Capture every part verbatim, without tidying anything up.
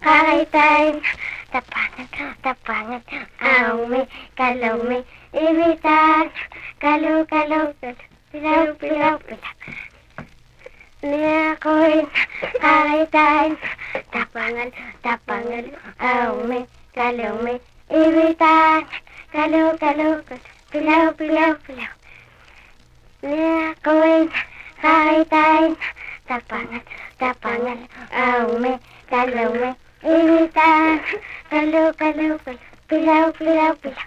Kaitain, tapangan, tapangan, aume, kalaume, imitan, kalau, kalau, pilaw, pilaw, pilaw. Niyakoin, kaitain, tapangan, tapangan, aume, kalaume, imitan, kalau, kalau, pilaw, pilaw, pilaw. Niyakoin, kaitain, tapangan, tapangan, aume, kalaume, imitan, kalau, kalau, pilaw, pilaw, pilaw.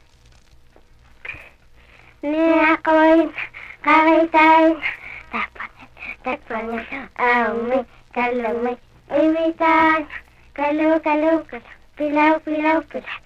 Niyakoin, kaitain, tapangan, tapangan, aume, kalaume, imitan, kalau, kalau, pilaw, pilaw, pilaw.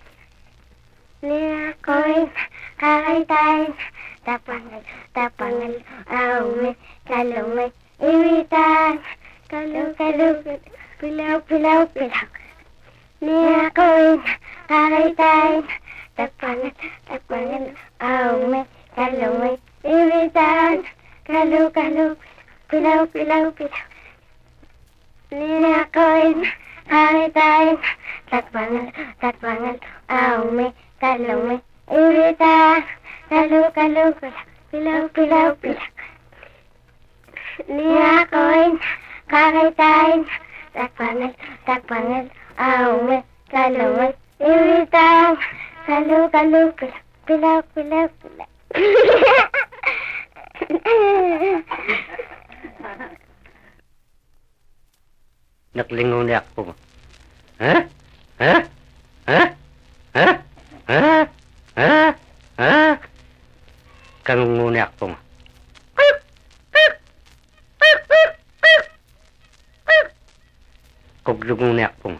Niyakoin, kaitain, tapangan, tapangan, aume, kalaume, imitan, kalau, kalau, pilaw, pilaw, pilaw. Niyakoin, kaitain, tapangan, tapangan, aume, kalaume, imitan, kalau, kalau, pilaw, pilaw, pilaw. Niyakoin, kaitain, tapangan, tapangan, aume, kalaume, imitan, kalau, kalau, pilaw, pilaw, pilaw. Niyakoin, kaitain, tapangan, tapangan, aume, kalaume, imitan, kalau, kalau, pilaw, pilaw, pilaw. Naklingon niya ako. Ha? Ha? Ha? Ha? Ha? Ha? Ha? Kanungon niya ako. Kuglungon niya ako.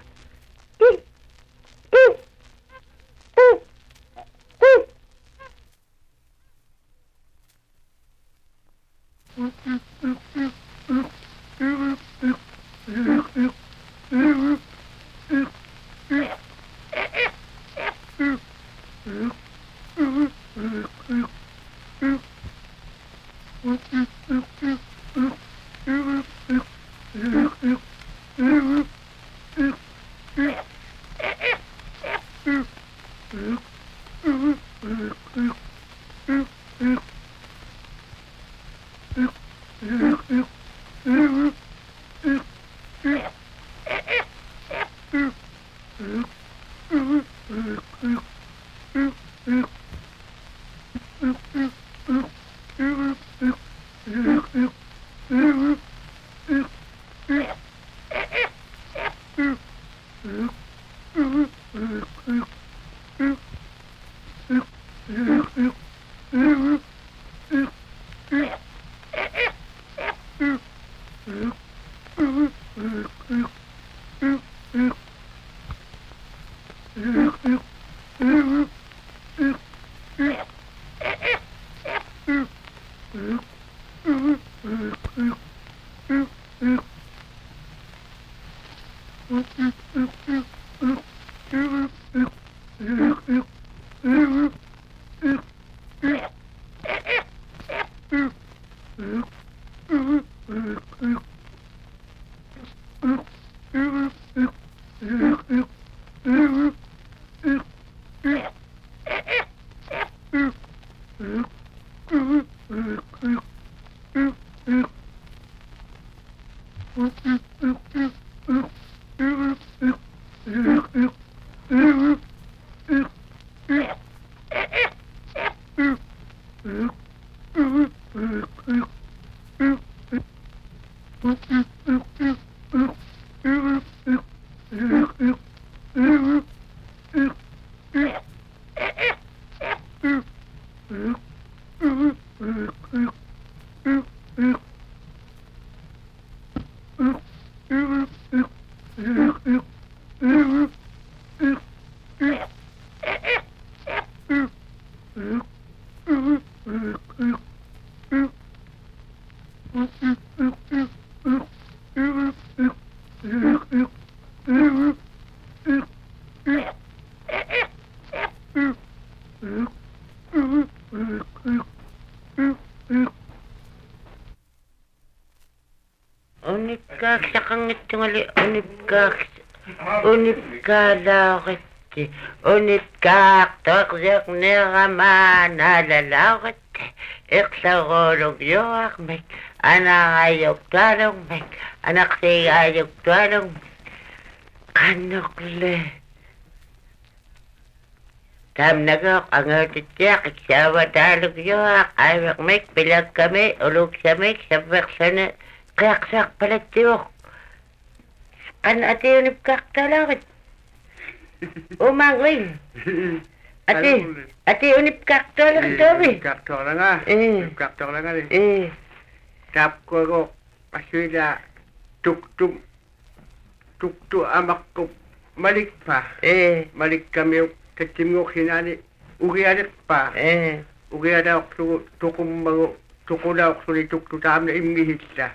Unip kak, sakang itungali, unip kak. Unip kalaukitti, unip kaaktorjak nirama nalalaukitti, iksarolog yoakmek, anakayok talongmek, anaksiyayok talongmek, kanukle. Tam nagok ang atityak, iksawa talog yoak, ayakmek, pilag kami, ulog samek, sabak sana, kaksak palatiyok. Kan ate unip kaktalakit. Umangling. Ate, ate unip kaktalakit kami. Kaktor nga. Eh. Kaktor nga rin. Eh. Tap ko ko, aswila, tuk-tuk, tuk-tuk amak ko, malik pa. Eh. Malik kami, katimok hinani, ugianik pa. Eh. Ugianak tukum mga, tukula ko ni tuk-tuk tam na imihita.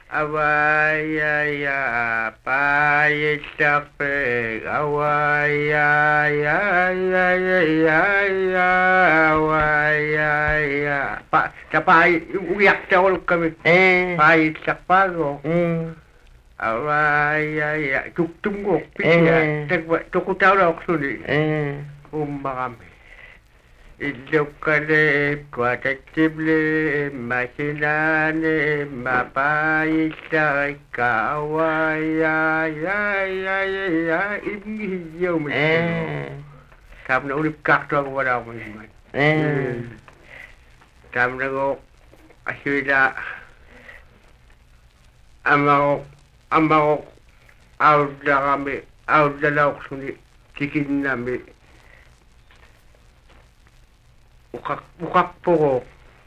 Awaya payet tapeg awaya ya ya ya ya awaya pa tapay uyak tawol kami Eh. payet sapago Eh. awaya ya tuktungo Eh. pitya tagwa tukutaw ko suni Eh. umbakami Ilokale kwatatible masinane mapayita kawaya ya ya ya ya ibni yo mo Eh. tam na ulip kakto ko wala ko man Eh. tam na ko asila amao amao out da kami out da laok suni tikin nami Ukak, ukak po ko.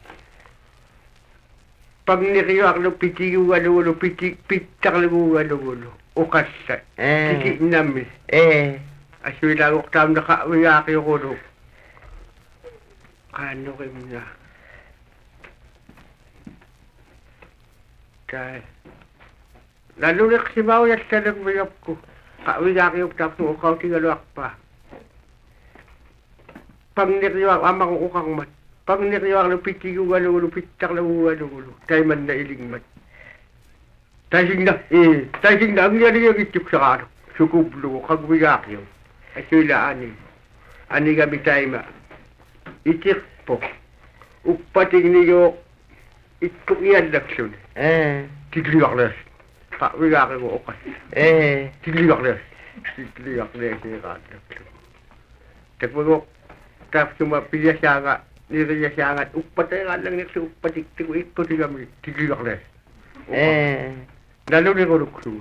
Pag niriyak ng pitiyo ano-ano, pitik, pitak lang ano-ano, ukas sa, Eh. tiki namin. Eh. Aswila ko tam nakawiyaki ko no. Kano kayo na. Kaya, lalo na kasi mawiyat sa nagmayap ko. Kawiyaki ko tapos ng ukaw tingalwak pa. Pag niriwak, amang ukang mat. Pag niriwak ng pitiyo, ano-ano, pitak lang ano-ano, tayo man na iling mat. Tasing na, eh, tasing na, ang yan yung itik sa kano. Sukublo, kagwiyak yun. At sila, ani. Ani kami tayo ma. Itik po. Upating niyo, ituk yan laksyon. Eh. Tigliwak na. Kagwiyak mo, ukas. Eh. Tigliwak na. Tigliwak na, siya kano. Tagpagok. Tapos yung mga piyasangat, niriyasangat, upatay nga lang nito, upatik, tigo, ito di kami, tigilak na. Eh. Lalo ni ko nukso.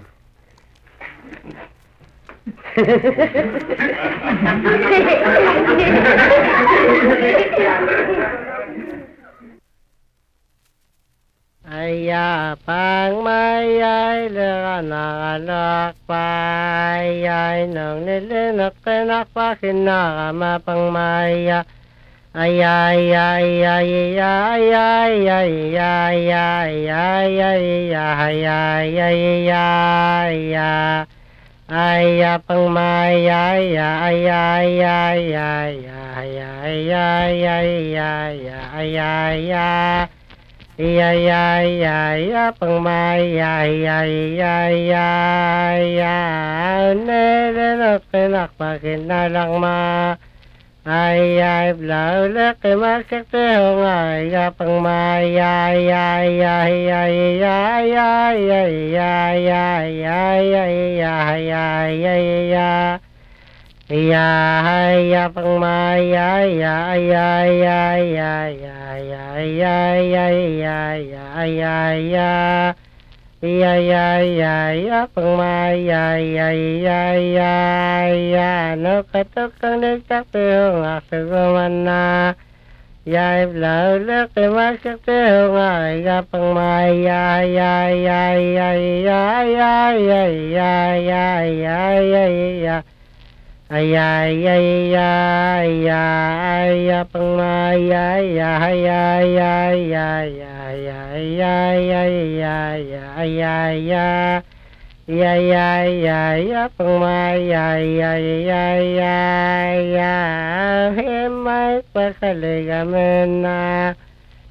Aya pang mayay leranak payay nang nilinak kenak pakin nakama pang maya ayay ay ay ay ay ay ay ay ay ay ay ay ay aya pang mayay ay ay ay ay ay ay ay ay ay ay ay Ya ya ya ya pang mai ya ya ya ya ya ne le nak nak pakin na lang ma ay ay blau le ke ma ke te hong ay ya pang mai ya ya ya ya ya ya ya ya ya ya ya ya ya ya Ya ya pang mai ya ya ya ya ya ya ya ya ya ya ya ya ya ya ya ya ya pang mai ya ya ya ya ya no katok kang nagtapong aksagamana ya blau le ke masak te ngai ya pang mai ya ya ya ya ya ya ya ya ya ya ya ya ay ay ay ay ay ay pang mai ay ay ay ay ay ay ay ay ay ay ay ay ay ay ay pang mai ay ay ay ay ay mai pa kaligamen na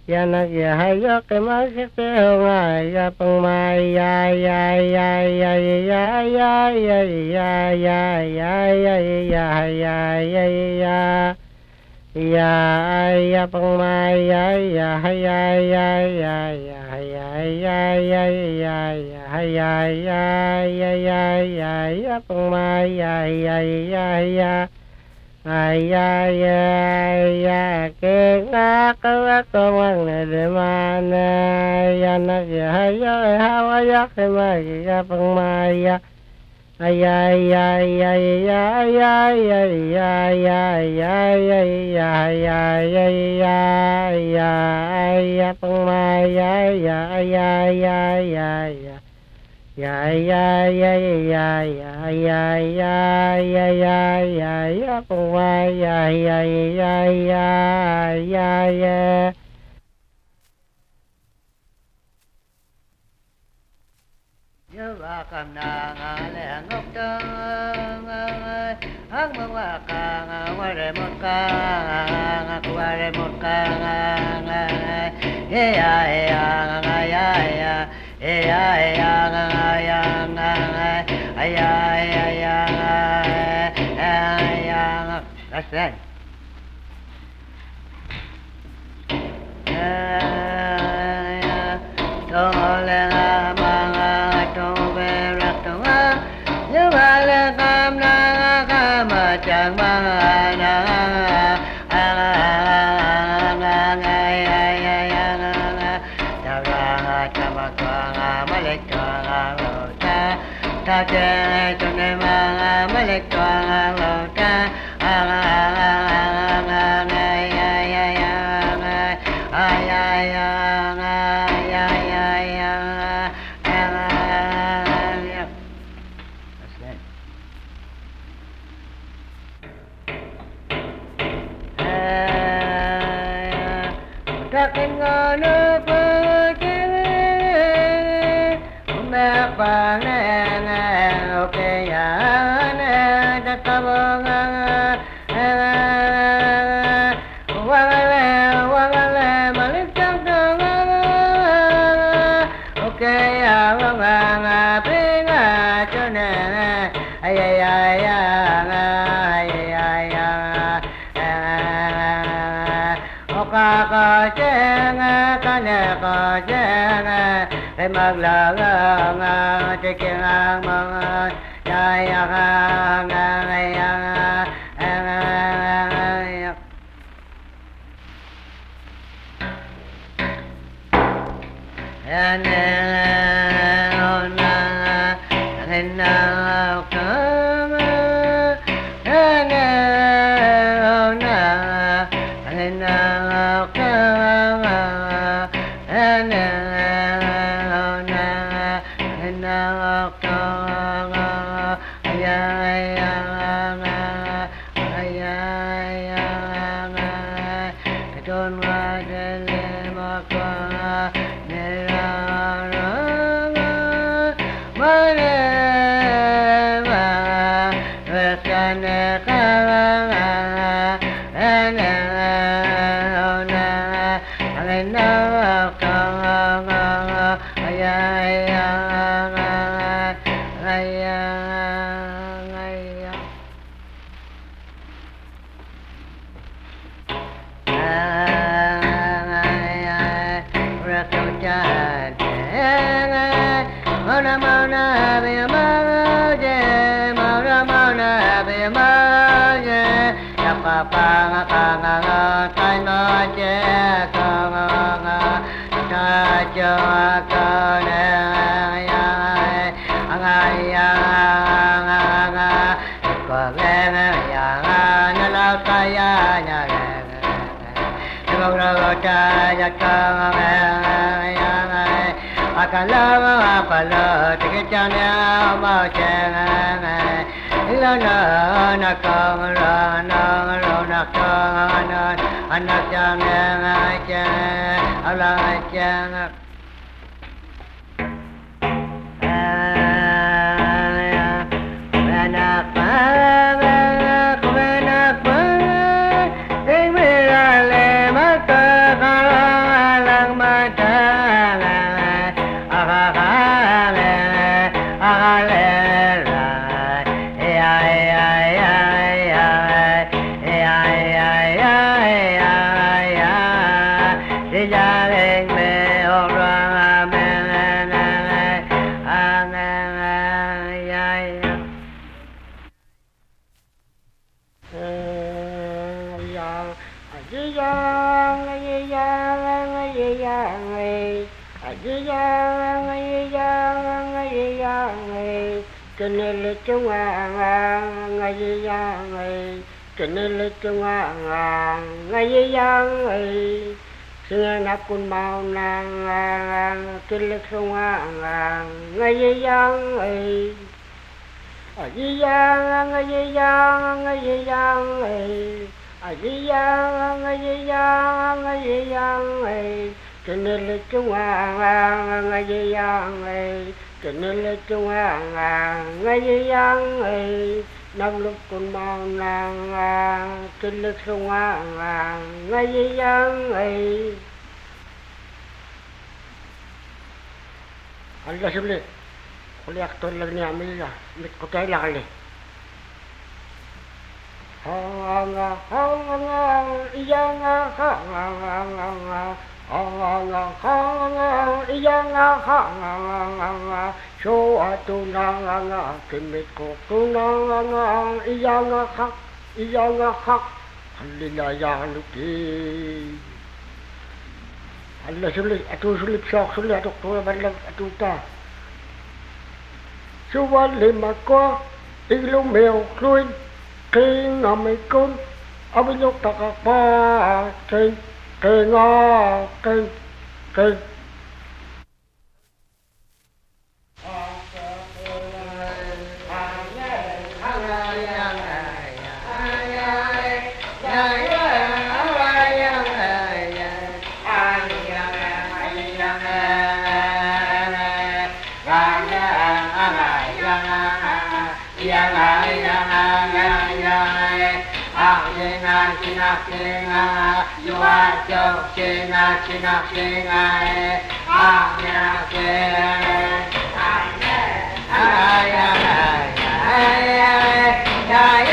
ya nak ya hayo ke masik te honga ya pang mai ya ya ya ya ya ya ya ya ya ya ya ya ya ya ya ya ya pang mai ya ya ya ya ya ya ya ya ya ya ya ya ya ya ya ya ya pang mai ya ya ya ya ai ya ya ya ke na ka ka wang ne de ma ne ya na ya ya ha wa ya ke ma ya pang ma ya ai ya ya ya ya ya ya ya ya ya ya ya ya ya ya ya ya pang ma ya ya ya ya ya ya ya ya ya ya ya ya ya ya ya ya ya pang ma ya ya ya ya ya ya nhớ ba cầm nàng lệ ngốc trăng hăng mơ qua càng qua để một càng qua để một càng ê ya ê ya ya ya ê ya ê ya ya ya ê ya ê ya ya that's it. Don't let chẳng mang na ta ra ta ma qua ma le qua lo ta ta che cho ne ma ma le qua lo ta ai ai ai ai Takin ngano pagkiri Umekpang na okay yan Tatabong Wangale, wangale Malitang tangan Okay yan Mga pinga Chone Ay ay ay ay ay ay Ka cheng ka ne ka cheng ai mag la nga che ke ang mang ya ya nga nga ya ya ne ona na ka ne ona na Akala akala tikchana ma chana ila na na ka ra na ro na ka na anak chana cha ala chana ana pa na pa e me la le ma ka yang ai yang ai yang ai kenele tungang ai yang ai kenele tungang ai yang ai Sing nakun mau nang kelek sungang ai yang ai ai yang ai yang ai yang ai ai yang ai yang ai yang ai kenele tungang ai yang ai kenele tungang ai yang ai nang lúc con mau nang kelek sungang ai yang ai Allah sebeli oleh aktor lagi ni ambil lah mit ko tay la kali hanga hanga iyanga hanga hanga hanga iyanga hanga so atunanga kimit ko tunanga iyanga hak iyanga hak halila ya luti Allah sulit atu sulit sok sulit atu tu balang atu ta suwan lima ko ilung mèo lui khi ngầm mấy con ông nhóc ta cả ba cây cây ngò cây cây China China you are so China China China ah yeah yeah ay ay ay ay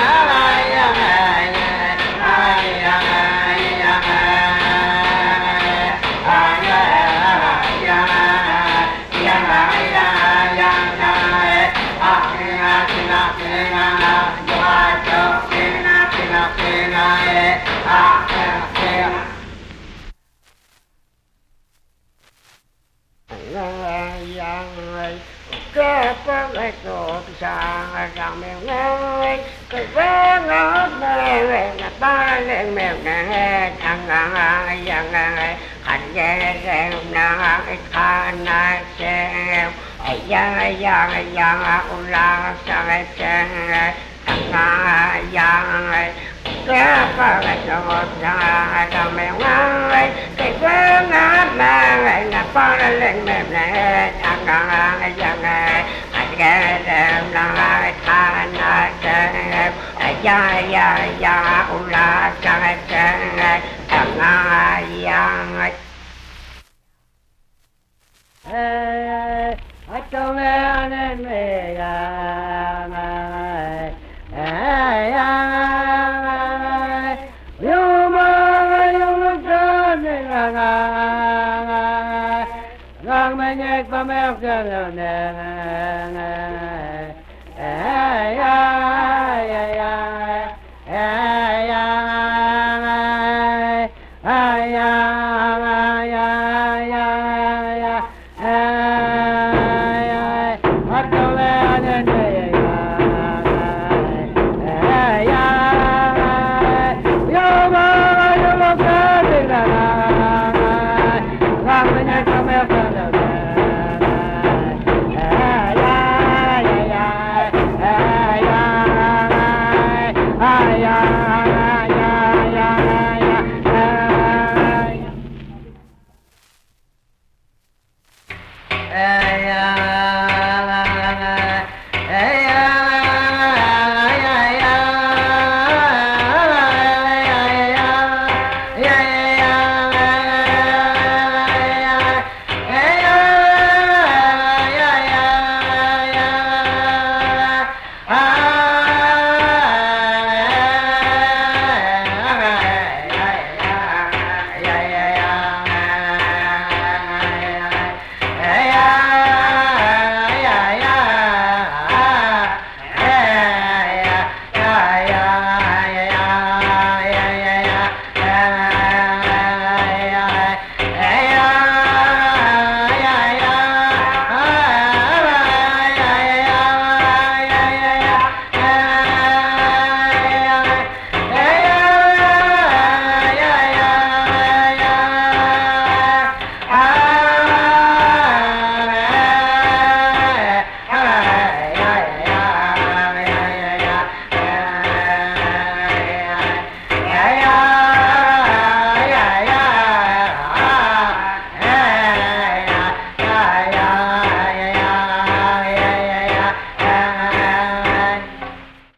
cái bác ấy tổ sang rằng mèo ngay cái bé ngó mèo là ba lên mèo này thằng ngang yang ngang hành ghé ghé ngang cái khăn này xem ai yang yang yang ulang sang xem thằng ngang yang cái bác ấy tổ sang rằng mèo ngay cái bé ngó mèo là ba lên mèo này thằng ngang yang cái đêm lại than đêm ya ya ya ula sang sang thằng ai yang ê ở trong em về là ê ya yêu mà yêu cho nên là ngang mấy nhạc ba mẹ cho nên Hey